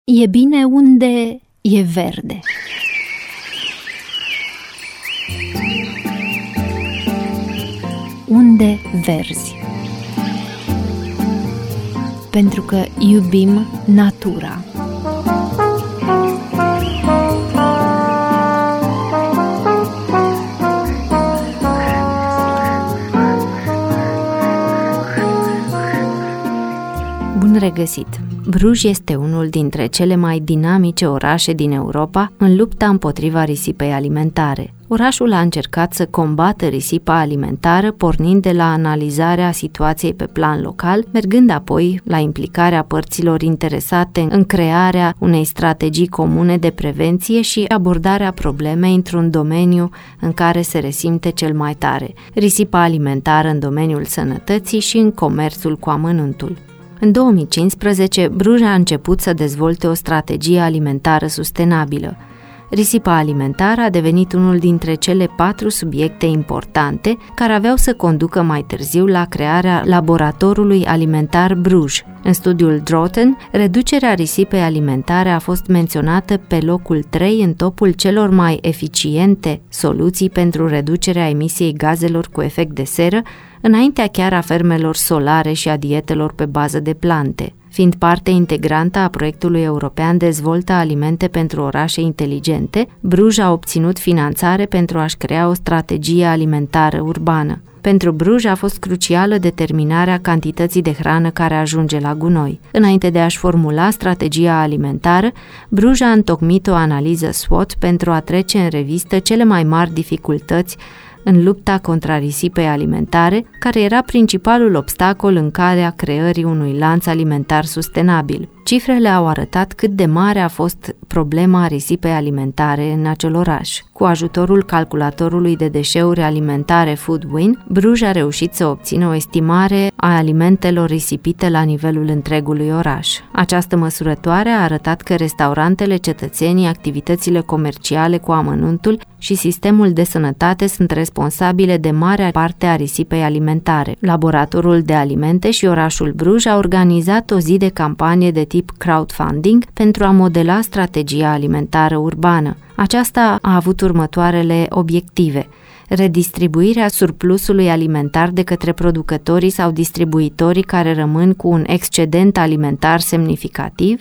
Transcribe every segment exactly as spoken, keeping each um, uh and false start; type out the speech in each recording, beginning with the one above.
E bine unde e verde. Unde verzi. Pentru că iubim natura. Bun regăsit! Bruj este unul dintre cele mai dinamice orașe din Europa în lupta împotriva risipei alimentare. Orașul a încercat să combată risipa alimentară pornind de la analizarea situației pe plan local, mergând apoi la implicarea părților interesate în crearea unei strategii comune de prevenție și abordarea problemei într-un domeniu în care se resimte cel mai tare, risipa alimentară în domeniul sănătății și în comerțul cu amănuntul. În două mii cincisprezece, Bruj a început să dezvolte o strategie alimentară sustenabilă. Risipa alimentară a devenit unul dintre cele patru subiecte importante care aveau să conducă mai târziu la crearea laboratorului alimentar Bruj. În studiul Droten, reducerea risipei alimentare a fost menționată pe locul trei în topul celor mai eficiente soluții pentru reducerea emisiei gazelor cu efect de seră, înaintea chiar a fermelor solare și a dietelor pe bază de plante. Fiind parte integrantă a proiectului european Dezvoltă alimente pentru orașe inteligente, Bruj a obținut finanțare pentru a-și crea o strategie alimentară urbană. Pentru Bruj a fost crucială determinarea cantității de hrană care ajunge la gunoi. Înainte de a-și formula strategia alimentară, Bruj a întocmit o analiză SWOT pentru a trece în revistă cele mai mari dificultăți în lupta contra risipei alimentare, care era principalul obstacol în calea creării unui lanț alimentar sustenabil. Cifrele au arătat cât de mare a fost problema risipei alimentare în acel oraș. Cu ajutorul calculatorului de deșeuri alimentare FoodWin, Bruj a reușit să obțină o estimare a alimentelor risipite la nivelul întregului oraș. Această măsurătoare a arătat că restaurantele, cetățenii, activitățile comerciale cu amănuntul și sistemul de sănătate sunt responsabile de marea parte a risipei alimentare. Laboratorul de alimente și orașul Bruj a organizat o zi de campanie de tip crowdfunding pentru a modela strategia alimentară urbană. Aceasta a avut următoarele obiective: redistribuirea surplusului alimentar de către producătorii sau distribuitorii care rămân cu un excedent alimentar semnificativ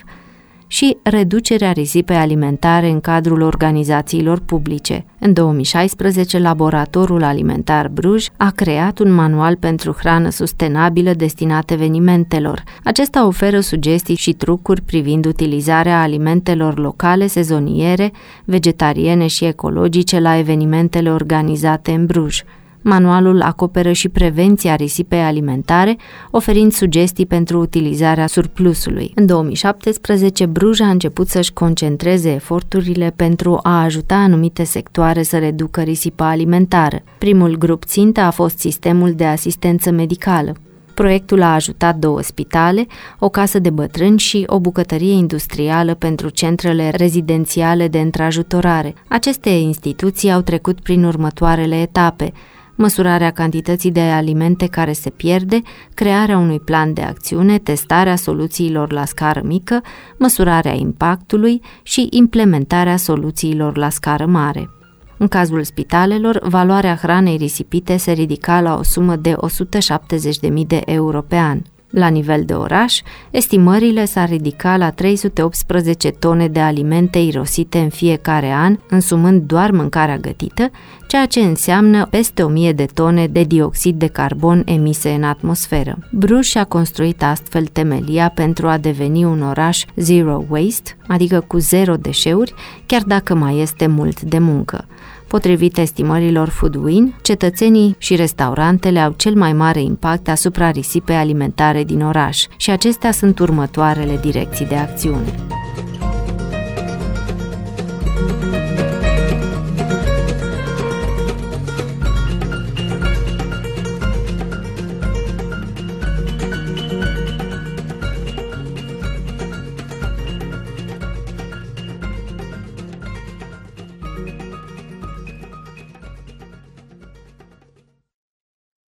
și reducerea risipei alimentare în cadrul organizațiilor publice. În două mii șaisprezece, Laboratorul Alimentar Bruj a creat un manual pentru hrană sustenabilă destinat evenimentelor. Acesta oferă sugestii și trucuri privind utilizarea alimentelor locale, sezoniere, vegetariene și ecologice la evenimentele organizate în Bruj. Manualul acoperă și prevenția risipei alimentare, oferind sugestii pentru utilizarea surplusului. În două mii șaptesprezece, Bruj a început să-și concentreze eforturile pentru a ajuta anumite sectoare să reducă risipa alimentară. Primul grup țintă a fost sistemul de asistență medicală. Proiectul a ajutat două spitale, o casă de bătrâni și o bucătărie industrială pentru centrele rezidențiale de întrajutorare. Aceste instituții au trecut prin următoarele etape: măsurarea cantității de alimente care se pierde, crearea unui plan de acțiune, testarea soluțiilor la scară mică, măsurarea impactului și implementarea soluțiilor la scară mare. În cazul spitalelor, valoarea hranei risipite se ridica la o sumă de o sută șaptezeci de mii de euro pe an. La nivel de oraș, estimările s-ar ridica la trei sute optsprezece tone de alimente irosite în fiecare an, însumând doar mâncarea gătită, ceea ce înseamnă peste o mie de tone de dioxid de carbon emise în atmosferă. Bruj și-a construit astfel temelia pentru a deveni un oraș zero waste, adică cu zero deșeuri, chiar dacă mai este mult de muncă. Potrivit estimărilor FoodWin, cetățenii și restaurantele au cel mai mare impact asupra risipei alimentare din oraș și acestea sunt următoarele direcții de acțiune.